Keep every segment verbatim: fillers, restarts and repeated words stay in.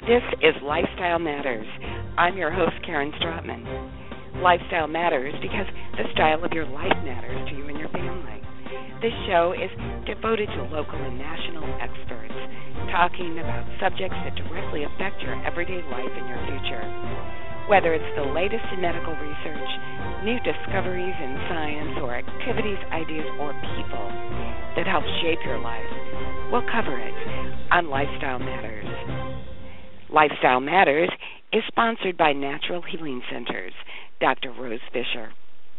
This is Lifestyle Matters. I'm your host, Karen Stratman. Lifestyle matters because the style of your life matters to you and your family. This show is devoted to local and national experts talking about subjects that directly affect your everyday life and your future. Whether it's the latest in medical research, new discoveries in science, or activities, ideas, or people that help shape your life, we'll cover it on Lifestyle Matters. Lifestyle Matters is sponsored by Natural Healing Centers, Doctor Rose Fisher.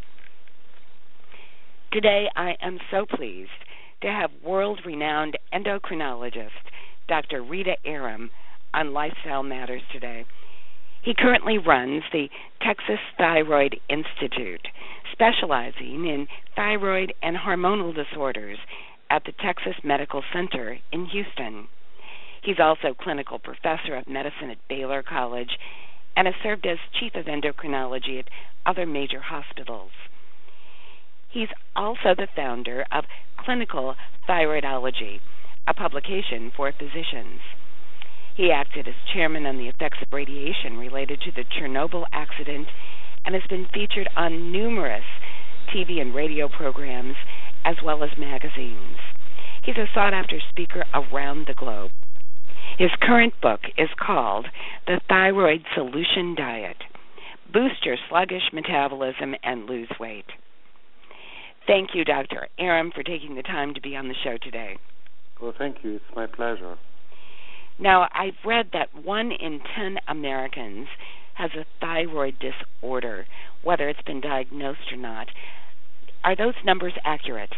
Today, I am so pleased to have world-renowned endocrinologist Doctor Rita Arum on Lifestyle Matters today. He currently runs the Texas Thyroid Institute, specializing in thyroid and hormonal disorders at the Texas Medical Center in Houston. He's also clinical professor of medicine at Baylor College and has served as chief of endocrinology at other major hospitals. He's also the founder of Clinical Thyroidology, a publication for physicians. He acted as chairman on the effects of radiation related to the Chernobyl accident and has been featured on numerous T V and radio programs as well as magazines. He's a sought-after speaker around the globe. His current book is called The Thyroid Solution Diet: Boost Your Sluggish Metabolism and Lose Weight. Thank you, Doctor Arum, for taking the time to be on the show today. Well, thank you. It's my pleasure. Now, I've read that one in ten Americans has a thyroid disorder, whether it's been diagnosed or not. Are those numbers accurate?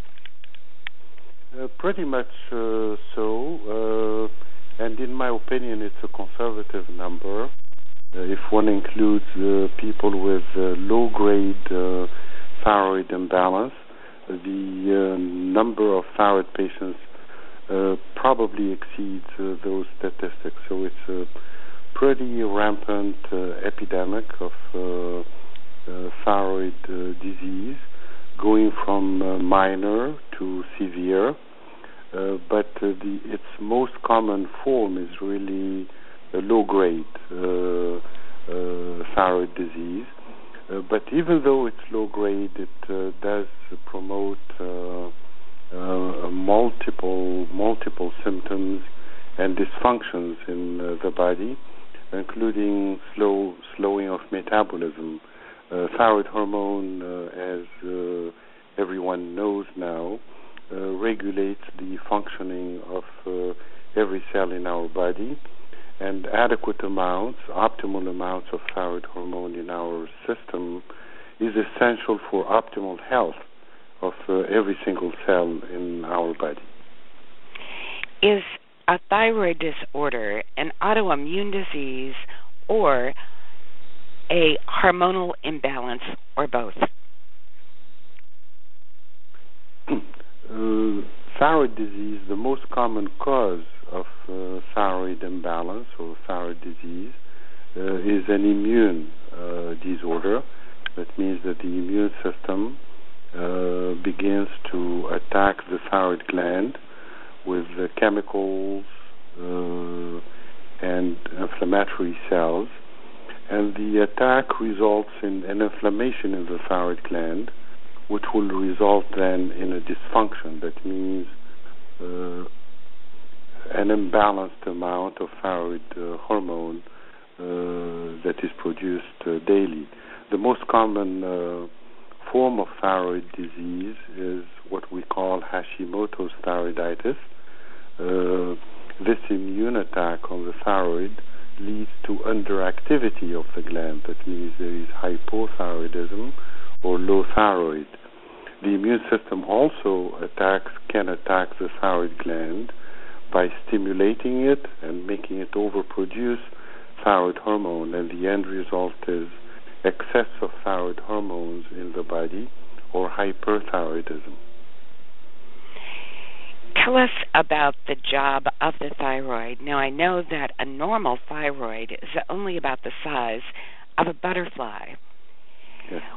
Uh, pretty much uh, so. Uh, and in my opinion, it's a conservative number. Uh, if one includes uh, people with uh, low-grade uh, thyroid imbalance, the uh, number of thyroid patients Uh, probably exceeds uh, those statistics. So it's a pretty rampant uh, epidemic of uh, uh, thyroid uh, disease, going from uh, minor to severe. Uh, but uh, the, its most common form is really a low-grade uh, uh, thyroid disease. Uh, but even though it's low-grade, it uh, does promote uh, Uh, multiple multiple symptoms and dysfunctions in uh, the body, including slow slowing of metabolism. Uh, thyroid hormone, uh, as uh, everyone knows now, uh, regulates the functioning of uh, every cell in our body, and adequate amounts, optimal amounts of thyroid hormone in our system is essential for optimal health of uh, every single cell in our body. Is a thyroid disorder an autoimmune disease or a hormonal imbalance, or both? uh, thyroid disease, the most common cause of uh, thyroid imbalance or thyroid disease uh, is an immune uh, disorder. That means that the immune system Uh, begins to attack the thyroid gland with uh, chemicals uh, and inflammatory cells, and the attack results in an inflammation in the thyroid gland, which will result then in a dysfunction. That means uh, an imbalanced amount of thyroid uh, hormone uh, that is produced uh, daily. The most common uh, form of thyroid disease is what we call Hashimoto's thyroiditis. Uh, this immune attack on the thyroid leads to underactivity of the gland. That means there is hypothyroidism or low thyroid. The immune system also attacks, can attack the thyroid gland by stimulating it and making it overproduce thyroid hormone, and the end result is excess of thyroid hormones in the body, or hyperthyroidism. Tell us about the job of the thyroid. Now, I know that a normal thyroid is only about the size of a butterfly. Yes.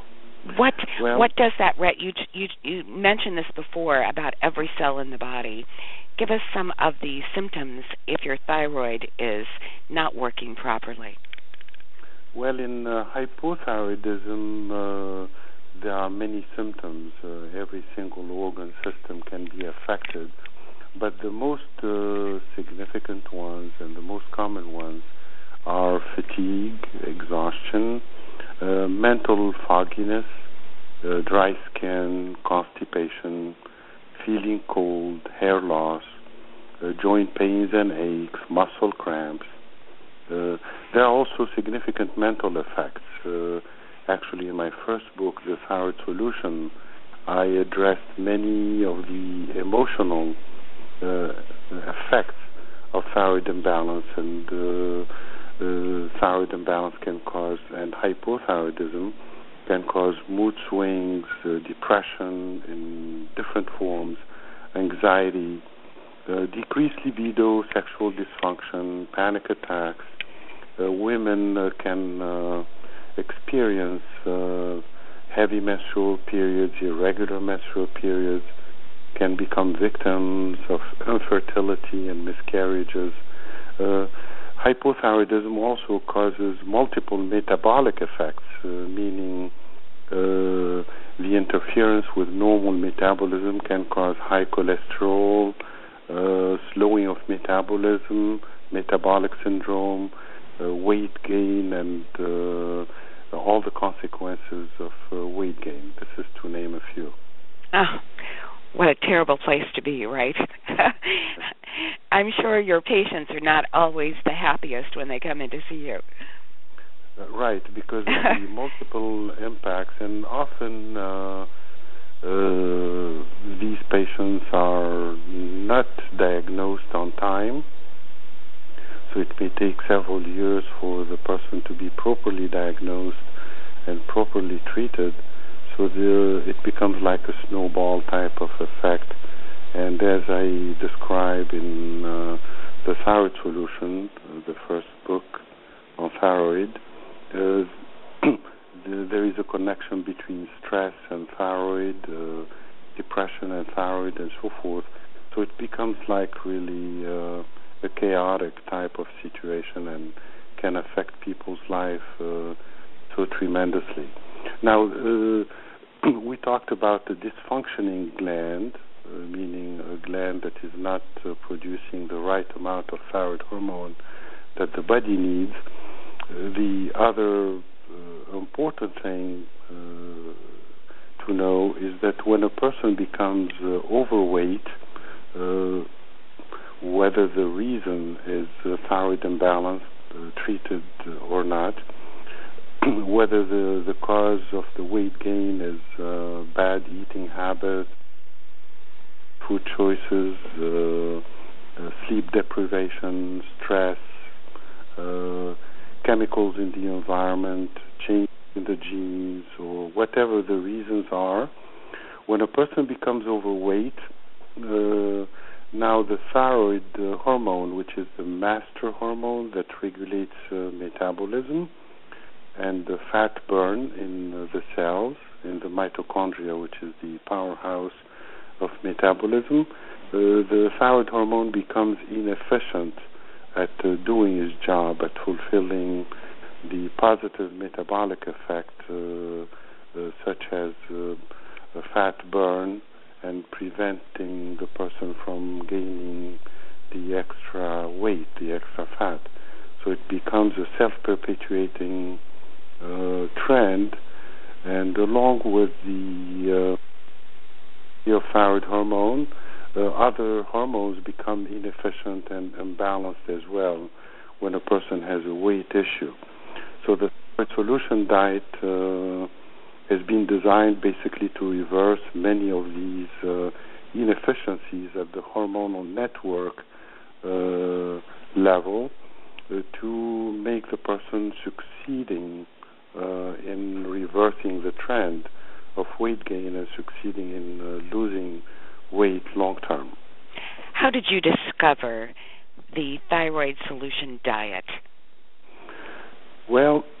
What well, what does that re- you you you mentioned this before about every cell in the body. Give us some of the symptoms if your thyroid is not working properly. Well, in uh, hypothyroidism, uh, there are many symptoms. Uh, every single organ system can be affected, but the most uh, significant ones and the most common ones are fatigue, exhaustion, uh, mental fogginess, uh, dry skin, constipation, feeling cold, hair loss, uh, joint pains and aches, muscle cramps. Uh, there are also significant mental effects. Uh, actually, in my first book, The Thyroid Solution, I addressed many of the emotional uh, effects of thyroid imbalance, and uh, uh, thyroid imbalance can cause, and hypothyroidism can cause mood swings, uh, depression in different forms, anxiety, uh, decreased libido, sexual dysfunction, panic attacks. Uh, women uh, can uh, experience uh, heavy menstrual periods, irregular menstrual periods, can become victims of infertility and miscarriages. Uh, hypothyroidism also causes multiple metabolic effects, uh, meaning uh, the interference with normal metabolism can cause high cholesterol, uh, slowing of metabolism, metabolic syndrome, uh, weight gain, and uh, all the consequences of uh, weight gain. This is to name a few. Oh, what a terrible place to be, right? I'm sure your patients are not always the happiest when they come in to see you. Uh, right, because of the multiple impacts, and often uh, uh, these patients are not diagnosed on time, so it may take several years for the person to be properly diagnosed and properly treated. So the, it becomes like a snowball type of effect. And as I describe in uh, The Thyroid Solution, uh, the first book on thyroid, uh, the, there is a connection between stress and thyroid, uh, depression and thyroid, and so forth. So it becomes like really uh, a chaotic type of situation and can affect people's life uh, so tremendously. Now, uh, we talked about the dysfunctioning gland, uh, meaning a gland that is not uh, producing the right amount of thyroid hormone that the body needs. Uh, the other uh, important thing uh, to know is that when a person becomes uh, overweight, uh, whether the reason is uh, thyroid imbalance uh, treated uh, or not, whether the, the cause of the weight gain is uh, bad eating habits, food choices, uh, uh, sleep deprivation, stress, uh, chemicals in the environment, change in the genes, or whatever the reasons are, when a person becomes overweight, uh, now the thyroid uh, hormone, which is the master hormone that regulates uh, metabolism, and the fat burn in uh, the cells, in the mitochondria, which is the powerhouse of metabolism, uh, the thyroid hormone becomes inefficient at uh, doing its job, at fulfilling the positive metabolic effect, uh, uh, such as uh, a fat burn and preventing the person from gaining the extra weight, the extra fat. So it becomes a self-perpetuating Uh, trend, and along with the uh, thyroid hormone, uh, other hormones become inefficient and imbalanced as well when a person has a weight issue. So the Thyroid Solution diet uh, has been designed basically to reverse many of these uh, inefficiencies at the hormonal network uh, level uh, to make the person succeeding Uh, in reversing the trend of weight gain and succeeding in uh, losing weight long term. How did you discover the Thyroid Solution diet? Well,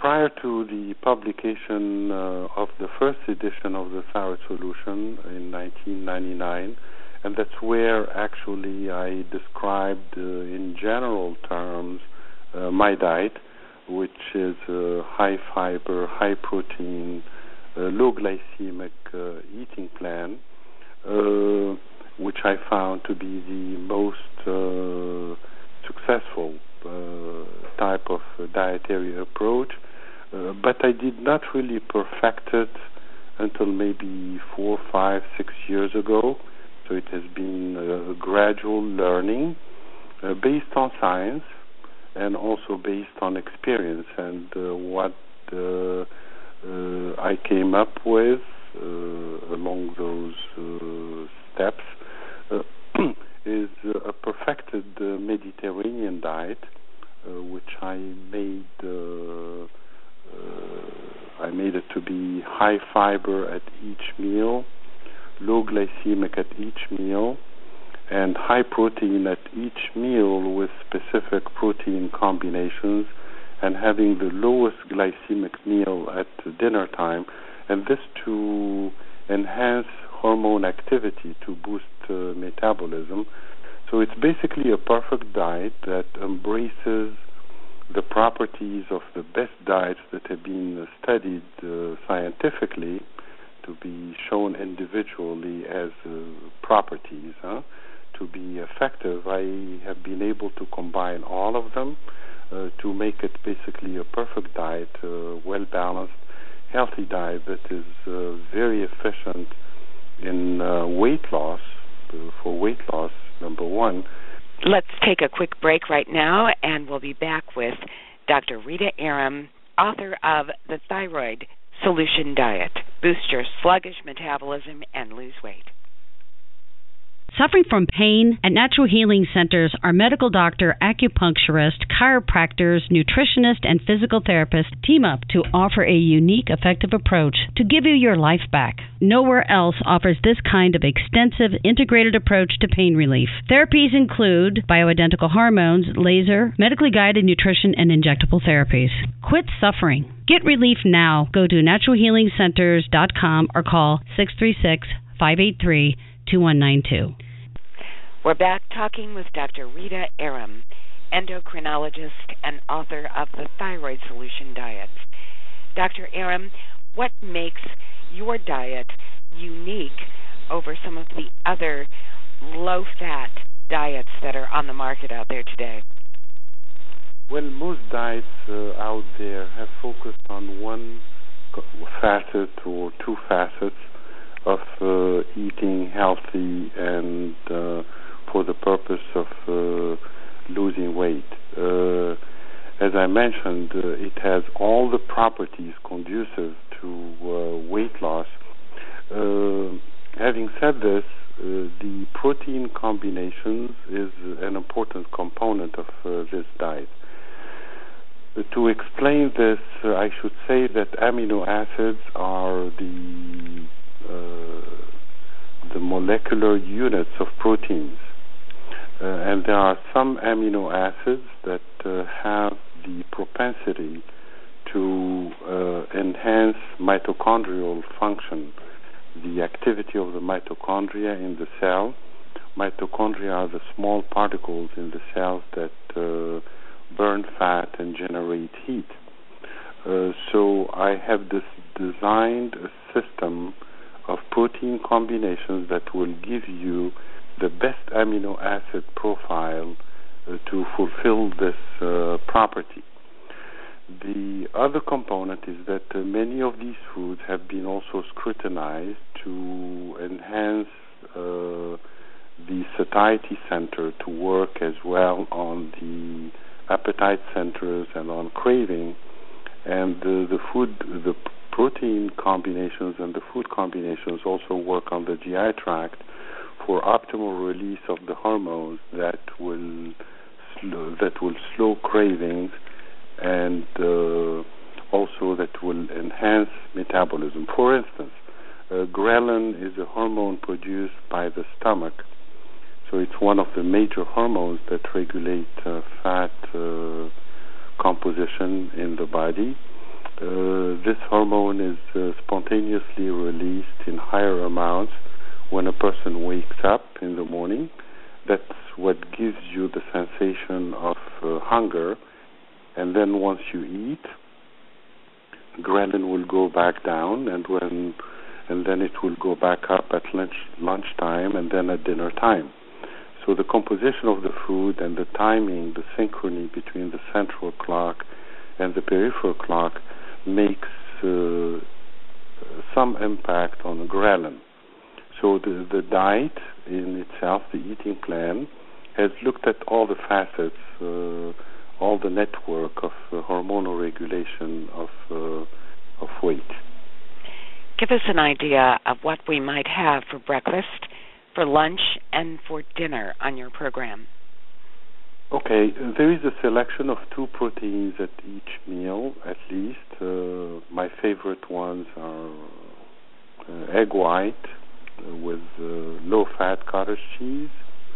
prior to the publication uh, of the first edition of the Thyroid Solution in nineteen ninety-nine, and that's where actually I described uh, in general terms uh, my diet, which is uh, high fiber, high protein, uh, low glycemic uh, eating plan, uh, which I found to be the most uh, successful uh, type of uh, dietary approach. Uh, but I did not really perfect it until maybe four, five, six years ago. So it has been a gradual learning uh, based on science and also based on experience. And uh, what uh, uh, I came up with uh, along those uh, steps uh, is a perfected uh, Mediterranean diet, uh, which I made. Uh, uh, I made it to be high fiber at each meal, low glycemic at each meal, and high protein at each meal with specific protein combinations, and having the lowest glycemic meal at dinner time, and this to enhance hormone activity to boost uh, metabolism. So it's basically a perfect diet that embraces the properties of the best diets that have been studied uh, scientifically to be shown individually as uh, properties. Huh? To be effective, I have been able to combine all of them uh, to make it basically a perfect diet, uh, well-balanced, healthy diet that is uh, very efficient in uh, weight loss, uh, for weight loss, number one. Let's take a quick break right now, and we'll be back with Doctor Rita Arum, author of The Thyroid Solution Diet. Boost your sluggish metabolism and lose weight. Suffering from pain? At Natural Healing Centers, our medical doctor, acupuncturist, chiropractors, nutritionist, and physical therapists team up to offer a unique, effective approach to give you your life back. Nowhere else offers this kind of extensive, integrated approach to pain relief. Therapies include bioidentical hormones, laser, medically guided nutrition, and injectable therapies. Quit suffering. Get relief now. Go to natural healing centers dot com or call six three six, five eight three, two one nine two. We're back talking with Doctor Rita Arum, endocrinologist and author of The Thyroid Solution Diet. Doctor Arum, what makes your diet unique over some of the other low-fat diets that are on the market out there today? Well, most diets uh, out there have focused on one facet or two facets of uh, eating healthy and uh, for the purpose of uh, losing weight. Uh, as I mentioned, uh, it has all the properties conducive to uh, weight loss. Uh, having said this, uh, the protein combinations is an important component of uh, this diet. Uh, to explain this, uh, I should say that amino acids are the uh, the molecular units of proteins. Uh, and there are some amino acids that uh, have the propensity to uh, enhance mitochondrial function, the activity of the mitochondria in the cell. Mitochondria are the small particles in the cells that uh, burn fat and generate heat. Uh, so I have this designed a system of protein combinations that will give you the best amino acid profile uh, to fulfill this uh, property. The other component is that uh, many of these foods have been also scrutinized to enhance uh, the satiety center to work as well on the appetite centers and on craving, and uh, the food, the protein combinations and the food combinations also work on the G I tract for optimal release of the hormones that will slow, that will slow cravings and uh, also that will enhance metabolism. For instance, uh, ghrelin is a hormone produced by the stomach, so it's one of the major hormones that regulate uh, fat uh, composition in the body. Uh, this hormone is uh, spontaneously released in higher amounts when a person wakes up in the morning. That's what gives you the sensation of uh, hunger. And then once you eat, ghrelin will go back down, and when and then it will go back up at lunch lunchtime and then at dinner time. So the composition of the food and the timing, the synchrony between the central clock and the peripheral clock makes uh, some impact on the ghrelin. So the, the diet in itself, the eating plan, has looked at all the facets, uh, all the network of uh, hormonal regulation of uh, of weight. Give us an idea of what we might have for breakfast, for lunch, and for dinner on your program. Okay, there is a selection of two proteins at each meal, at least. Uh, my favorite ones are uh, egg white uh, with uh, low-fat cottage cheese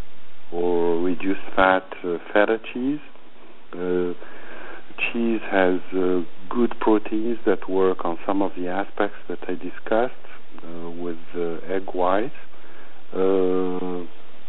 or reduced-fat uh, feta cheese. Uh, cheese has uh, good proteins that work on some of the aspects that I discussed uh, with uh, egg white. Uh,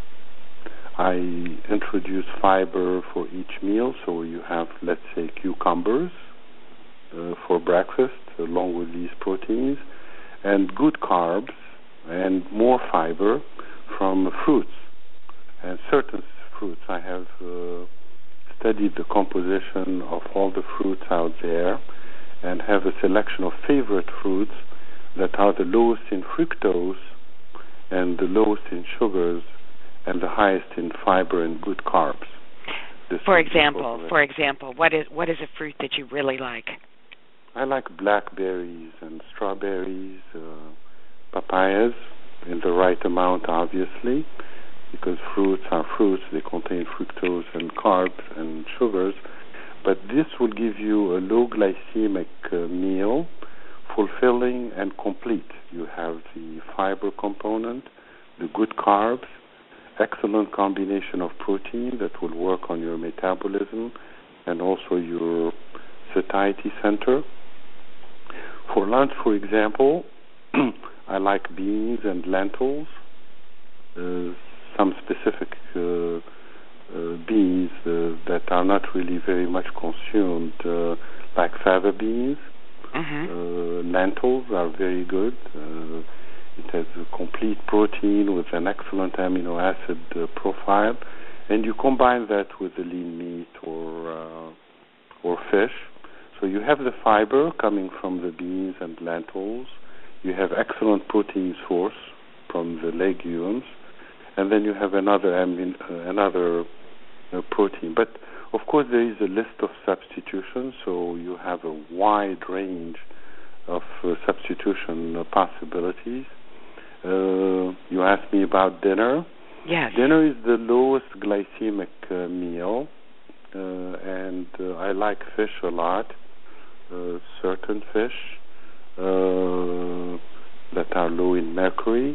I introduce fiber for each meal, so you have, let's say, cucumbers uh, for breakfast along with these proteins, and good carbs and more fiber from fruits and certain fruits. I have uh, studied the composition of all the fruits out there and have a selection of favorite fruits that are the lowest in fructose and the lowest in sugars and the highest in fiber and good carbs. This for example, for example, what is what is a fruit that you really like? I like blackberries and strawberries, uh, papayas in the right amount, obviously, because fruits are fruits. They contain fructose and carbs and sugars. But this will give you a low glycemic uh, meal, fulfilling and complete. You have the fiber component, the good carbs, excellent combination of protein that will work on your metabolism and also your satiety center. For lunch, for example, I like beans and lentils, uh, some specific uh, uh, beans uh, that are not really very much consumed, uh, like fava beans. Mm-hmm. Uh, lentils are very good. Uh, it has a complete protein with an excellent amino acid uh, profile, and you combine that with the lean meat or uh, or fish. So you have the fiber coming from the beans and lentils. You have excellent protein source from the legumes, and then you have another amin- uh, another uh, protein. But of course, there is a list of substitutions, so you have a wide range of uh, substitution uh, possibilities. Uh, you asked me about dinner. Yes. Dinner is the lowest glycemic uh, meal, uh, and uh, I like fish a lot, uh, certain fish uh, that are low in mercury,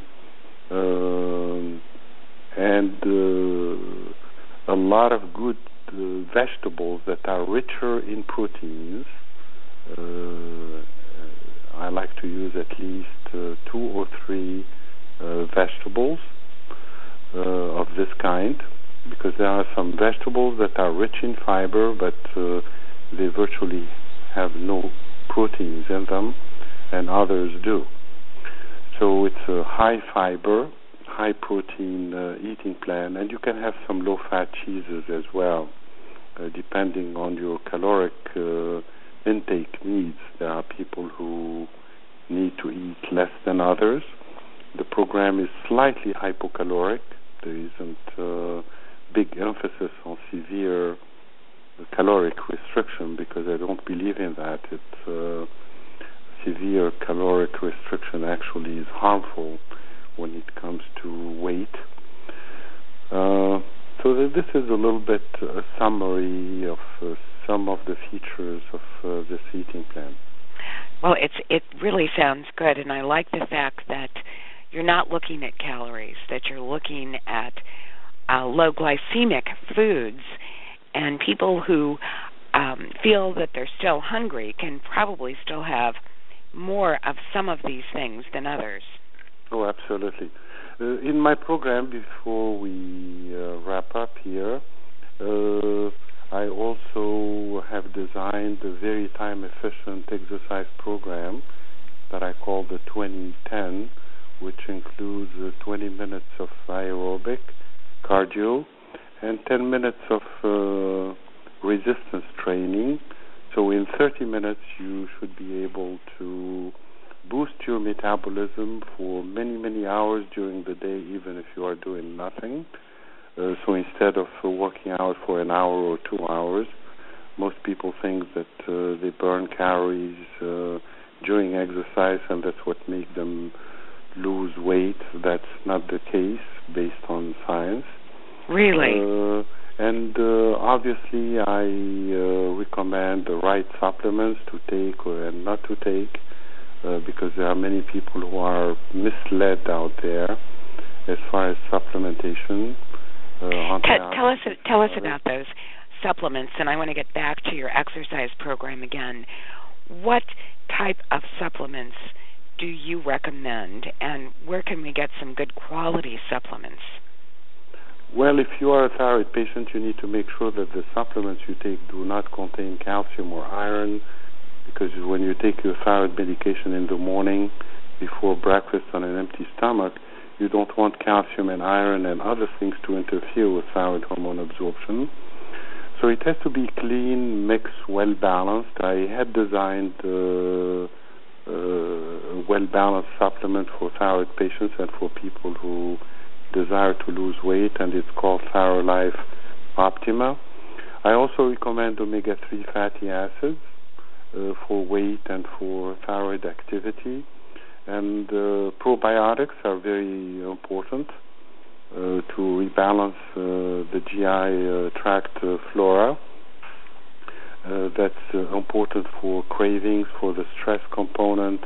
uh, and uh, a lot of good uh, vegetables that are richer in proteins. Uh, I like to use at least uh, two or three uh, vegetables uh, of this kind, because there are some vegetables that are rich in fiber, but uh, they virtually have no proteins in them, and others do. So it's a high fiber, high protein uh, eating plan, and you can have some low-fat cheeses as well, uh, depending on your caloric uh, intake needs. There are people who need to eat less than others. The program is slightly hypocaloric. There isn't uh, big emphasis on severe uh, caloric restriction, because I don't believe in that. It's uh, severe caloric restriction actually is harmful when it comes to weight. Uh, so th- this is a little bit a summary of uh, some of the features of uh, this eating plan. Well, it's it really sounds good, and I like the fact that you're not looking at calories, that you're looking at uh, low glycemic foods, and people who um, feel that they're still hungry can probably still have more of some of these things than others. Oh, absolutely. Uh, in my program, before we uh, wrap up here, uh, I also have designed a very time-efficient exercise program that I call the twenty ten, which includes uh, twenty minutes of aerobic, cardio, and ten minutes of uh, resistance training. So in thirty minutes, you should be able to boost your metabolism for many, many hours during the day, even if you are doing nothing. Uh, so instead of uh, working out for an hour or two hours, most people think that uh, they burn calories uh, during exercise, and that's what makes them lose weight. That's not the case based on science. Really? Uh, and uh, obviously, I uh, recommend the right supplements to take or and not to take, uh, because there are many people who are misled out there as far as supplementation. Uh, tell, tell us tell us about those supplements, and I want to get back to your exercise program again. What type of supplements do you recommend, and where can we get some good quality supplements? Well, if you are a thyroid patient, you need to make sure that the supplements you take do not contain calcium or iron, because when you take your thyroid medication in the morning before breakfast on an empty stomach, you don't want calcium and iron and other things to interfere with thyroid hormone absorption. So it has to be clean, mixed, well-balanced. I had designed uh, uh, a well-balanced supplement for thyroid patients and for people who desire to lose weight, and it's called ThyroLife Optima. I also recommend omega three fatty acids uh, for weight and for thyroid activity. And uh, probiotics are very important uh, to rebalance uh, the G I uh, tract uh, flora. Uh, that's uh, important for cravings, for the stress component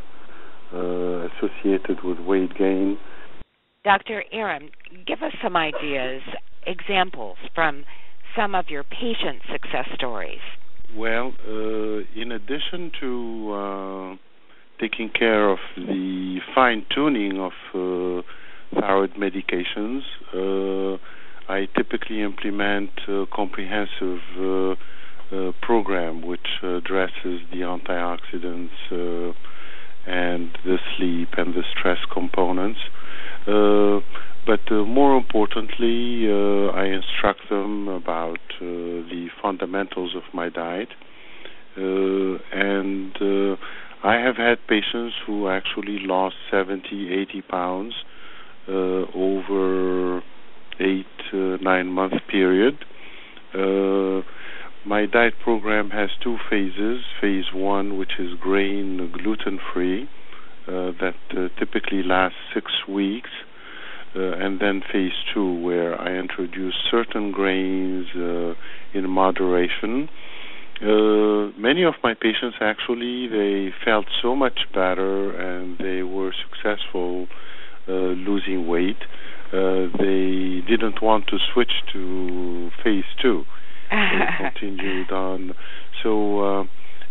uh, associated with weight gain. Doctor Aram, give us some ideas, examples from some of your patient success stories. Well, uh, in addition to uh, taking care of the fine-tuning of uh, thyroid medications, uh, I typically implement a comprehensive uh, uh, program which addresses the antioxidants uh, and the sleep and the stress components. Uh, but uh, more importantly, uh, I instruct them about uh, the fundamentals of my diet, uh, and uh, I have had patients who actually lost seventy, eighty pounds uh, over eight, uh, nine month period. Uh, my diet program has two phases. Phase one, which is grain gluten-free, uh, that uh, typically lasts six weeks. Uh, and then phase two, where I introduce certain grains uh, in moderation. Uh, many of my patients actually, they felt so much better and they were successful uh, losing weight. Uh, they didn't want to switch to phase two. They continued on. So uh, uh,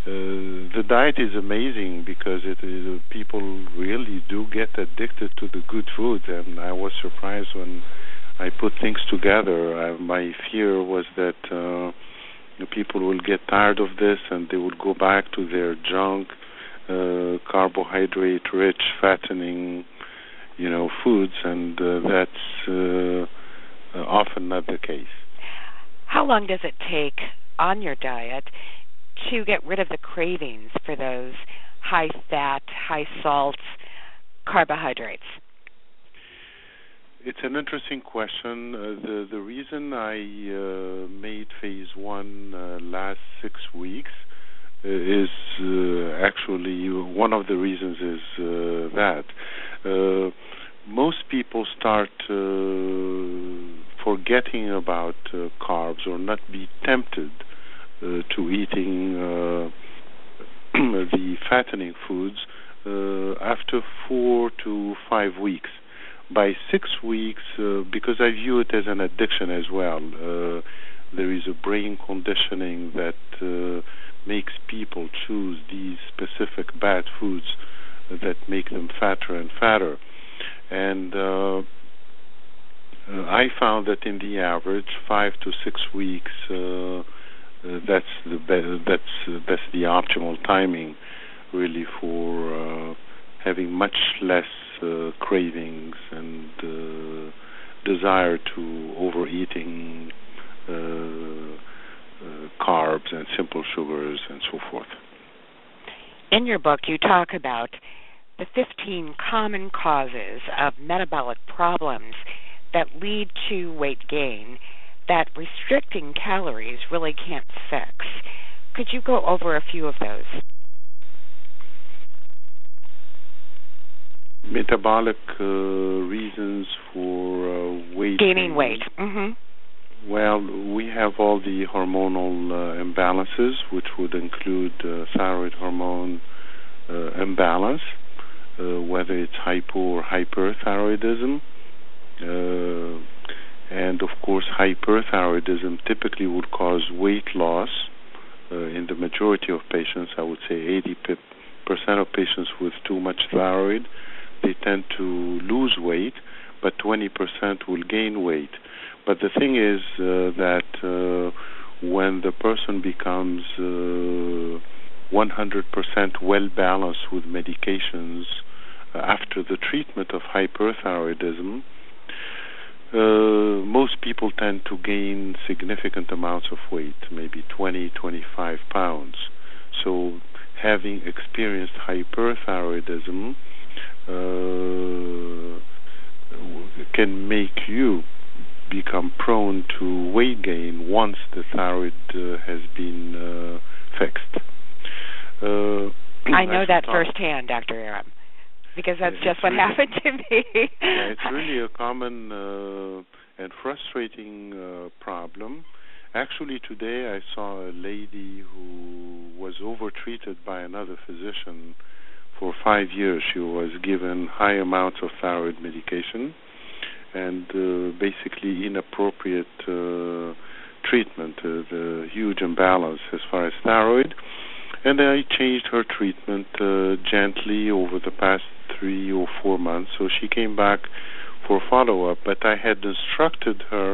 the diet is amazing because it is, uh, people really do get addicted to the good foods, and I was surprised when I put things together. I, my fear was that uh, the people will get tired of this and they would go back to their junk, uh, carbohydrate-rich, fattening, you know, foods, and uh, that's uh, uh, often not the case. How long does it take on your diet to get rid of the cravings for those high-fat, high-salt carbohydrates? It's an interesting question. Uh, the the reason I uh, made phase one uh, last six weeks uh, is uh, actually one of the reasons is uh, that uh, most people start uh, forgetting about uh, carbs or not be tempted uh, to eating uh, the fattening foods uh, after four to five weeks. By six weeks, uh, because I view it as an addiction as well, uh, there is a brain conditioning that uh, makes people choose these specific bad foods that make them fatter and fatter. And uh, uh, I found that in the average, five to six weeks, uh, uh, that's the be- that's uh, that's the optimal timing, really, for uh, having much less uh, cravings and uh, desire to overeating uh, uh, carbs and simple sugars and so forth. In your book, you talk about the fifteen common causes of metabolic problems that lead to weight gain that restricting calories really can't fix. Could you go over a few of those? Metabolic uh, reasons for uh, weight gaining gain. weight. Mm-hmm. Well, we have all the hormonal uh, imbalances, which would include uh, thyroid hormone uh, imbalance, uh, whether it's hypo or hyperthyroidism. Uh, and, of course, hyperthyroidism typically would cause weight loss uh, in the majority of patients. I would say eighty percent of patients with too much thyroid, they tend to lose weight, but twenty percent will gain weight. But the thing is uh, that uh, when the person becomes uh, one hundred percent well balanced with medications uh, after the treatment of hyperthyroidism, uh, most people tend to gain significant amounts of weight, maybe twenty, twenty-five pounds. So having experienced hyperthyroidism uh, can make you become prone to weight gain once the thyroid uh, has been uh, fixed. Uh, I know that firsthand, Doctor Aram, because that's it's just what really, happened to me. Yeah, it's really a common uh, and frustrating uh, problem. Actually, today I saw a lady who was overtreated by another physician for five years. She was given high amounts of thyroid medication and uh, basically inappropriate uh, treatment, uh, the huge imbalance as far as thyroid. And I changed her treatment uh, gently over the past three or four months. So she came back for follow-up, but I had instructed her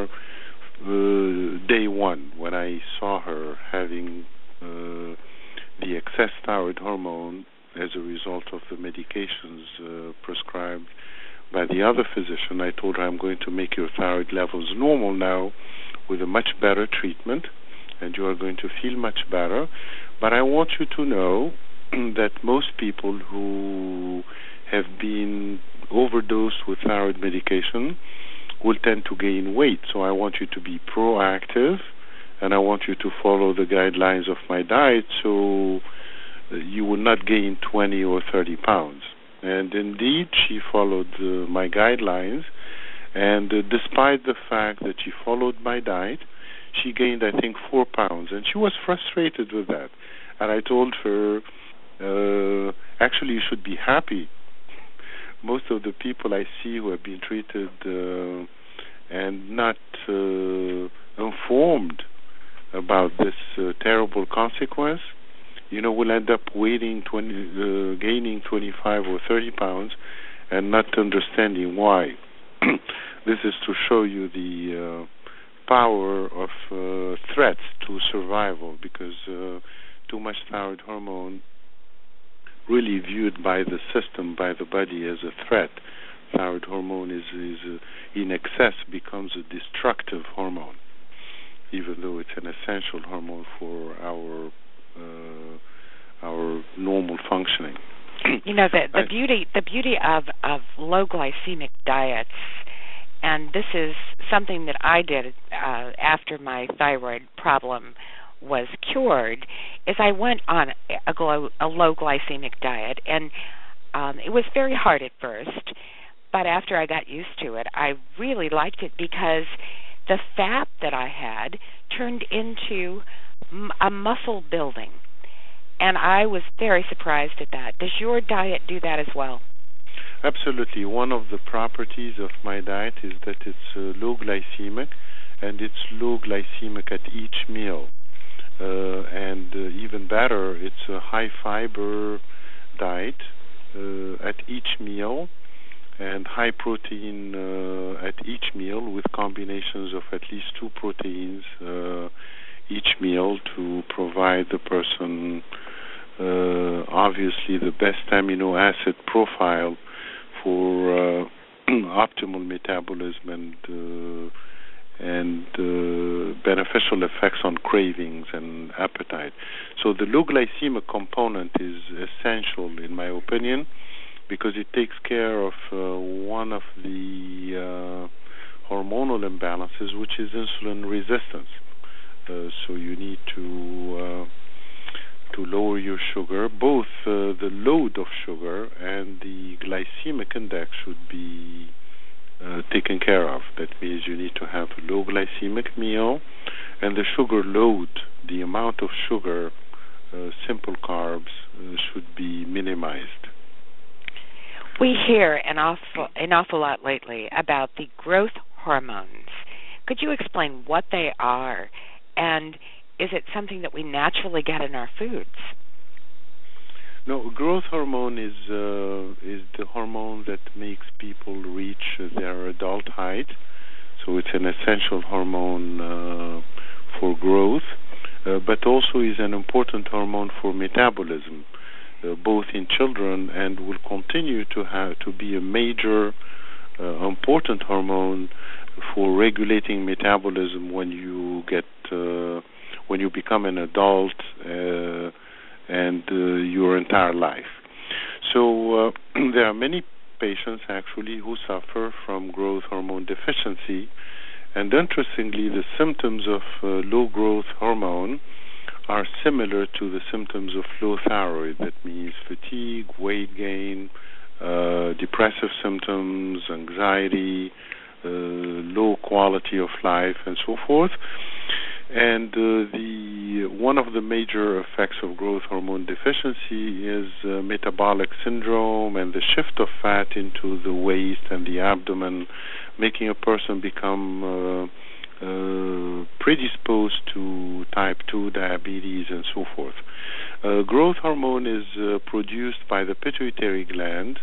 uh, day one when I saw her having uh, the excess thyroid hormone as a result of the medications uh, prescribed by the other physician. I told her, I'm going to make your thyroid levels normal now with a much better treatment, and you are going to feel much better. But I want you to know that most people who have been overdosed with thyroid medication will tend to gain weight. So I want you to be proactive, and I want you to follow the guidelines of my diet so you will not gain twenty or thirty pounds. And indeed, she followed uh, my guidelines, and uh, despite the fact that she followed my diet, she gained, I think, four pounds, and she was frustrated with that. And I told her, uh, actually, you should be happy. Most of the people I see who have been treated uh, and not uh, informed about this uh, terrible consequence, you know, will end up waiting twenty, uh, gaining twenty-five or thirty pounds and not understanding why. This is to show you the uh, power of uh, threats to survival, because uh, too much thyroid hormone, really viewed by the system, by the body, as a threat. Thyroid hormone is, is uh, in excess, becomes a destructive hormone, even though it's an essential hormone for our Uh, our normal functioning. You know, the the beauty the beauty of, of low glycemic diets, and this is something that I did uh, after my thyroid problem was cured, is I went on a, glo- a low glycemic diet, and um, it was very hard at first, but after I got used to it, I really liked it because the fat that I had turned into a muscle building, and I was very surprised at that. Does your diet do that as well? Absolutely. One of the properties of my diet is that it's uh, low glycemic, and it's low glycemic at each meal. Uh, and uh, even better, it's a high fiber diet uh, at each meal, and high protein uh, at each meal, with combinations of at least two proteins uh, each meal to provide the person uh, obviously the best amino acid profile for uh, optimal metabolism and uh, and uh, beneficial effects on cravings and appetite. So the low glycemic component is essential, in my opinion, because it takes care of uh, one of the uh, hormonal imbalances, which is insulin resistance. Uh, so you need to uh, to lower your sugar. Both uh, the load of sugar and the glycemic index should be uh, taken care of. That means you need to have a low glycemic meal, and the sugar load, the amount of sugar, uh, simple carbs, uh, should be minimized. We hear an awful, an awful lot lately about the growth hormones. Could you explain what they are, and is it something that we naturally get in our foods? No, growth hormone is uh, is the hormone that makes people reach their adult height. So it's an essential hormone uh, for growth, uh, but also is an important hormone for metabolism, uh, both in children, and will continue to have to be a major, uh, important hormone for regulating metabolism when you get uh, when you become an adult. Uh, and uh, your entire life. So uh, there are many patients actually who suffer from growth hormone deficiency, and interestingly the symptoms of uh, low growth hormone are similar to the symptoms of low thyroid. That means fatigue, weight gain, uh, depressive symptoms, anxiety, uh, low quality of life, and so forth. And uh, the one of the major effects of growth hormone deficiency is uh, metabolic syndrome and the shift of fat into the waist and the abdomen, making a person become uh, uh, predisposed to type two diabetes and so forth. Uh, growth hormone is uh, produced by the pituitary gland,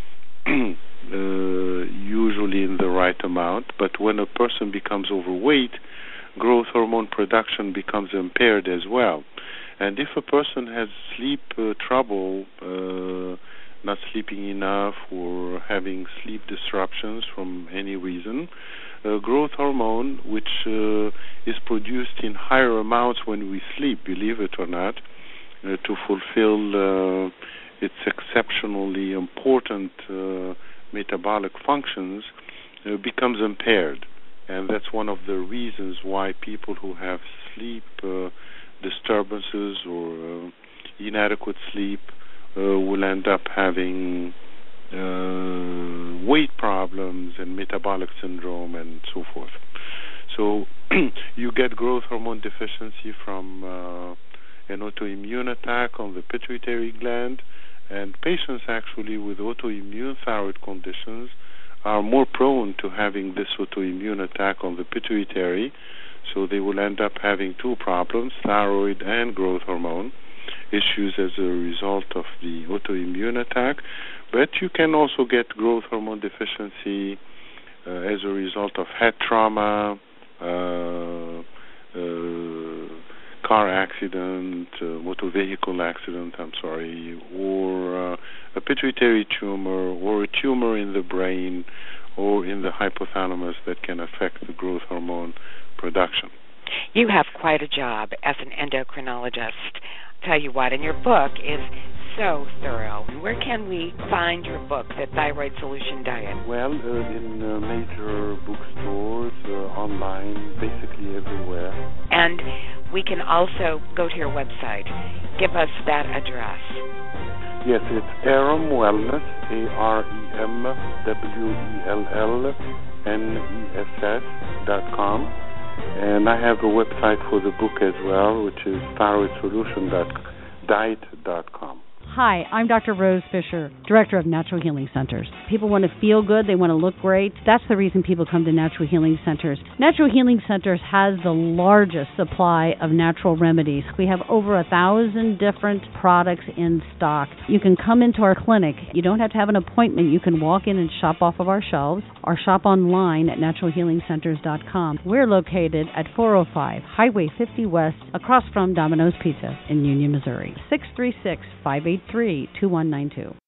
uh, usually in the right amount, but when a person becomes overweight, growth hormone production becomes impaired as well. And if a person has sleep uh, trouble, uh, not sleeping enough, or having sleep disruptions from any reason, uh, growth hormone, which uh, is produced in higher amounts when we sleep, believe it or not, uh, to fulfill uh, its exceptionally important uh, metabolic functions, uh, becomes impaired. And that's one of the reasons why people who have sleep uh, disturbances or uh, inadequate sleep uh, will end up having uh, weight problems and metabolic syndrome and so forth. So you get growth hormone deficiency from uh, an autoimmune attack on the pituitary gland, and patients actually with autoimmune thyroid conditions are more prone to having this autoimmune attack on the pituitary, so they will end up having two problems, thyroid and growth hormone issues as a result of the autoimmune attack. But you can also get growth hormone deficiency uh, as a result of head trauma, uh, uh, car accident, uh, motor vehicle accident, I'm sorry, or uh, a pituitary tumor, or a tumor in the brain or in the hypothalamus that can affect the growth hormone production. You have quite a job as an endocrinologist. I'll tell you what, and your book is so thorough. Where can we find your book, The Thyroid Solution Diet? Well, uh, in uh, major bookstores, uh, online, basically everywhere. And we can also go to your website. Give us that address. Yes, it's Aram Wellness, A R E M W E L L N E S S dot com. And I have a website for the book as well, which is thyroid solution diet dot com. Hi, I'm Doctor Rose Fisher, Director of Natural Healing Centers. People want to feel good, they want to look great. That's the reason people come to Natural Healing Centers. Natural Healing Centers has the largest supply of natural remedies. We have over a thousand different products in stock. You can come into our clinic. You don't have to have an appointment. You can walk in and shop off of our shelves or shop online at natural healing centers dot com. We're located at four oh five Highway fifty West, across from Domino's Pizza in Union, Missouri. six three six, five eight three, two one nine two.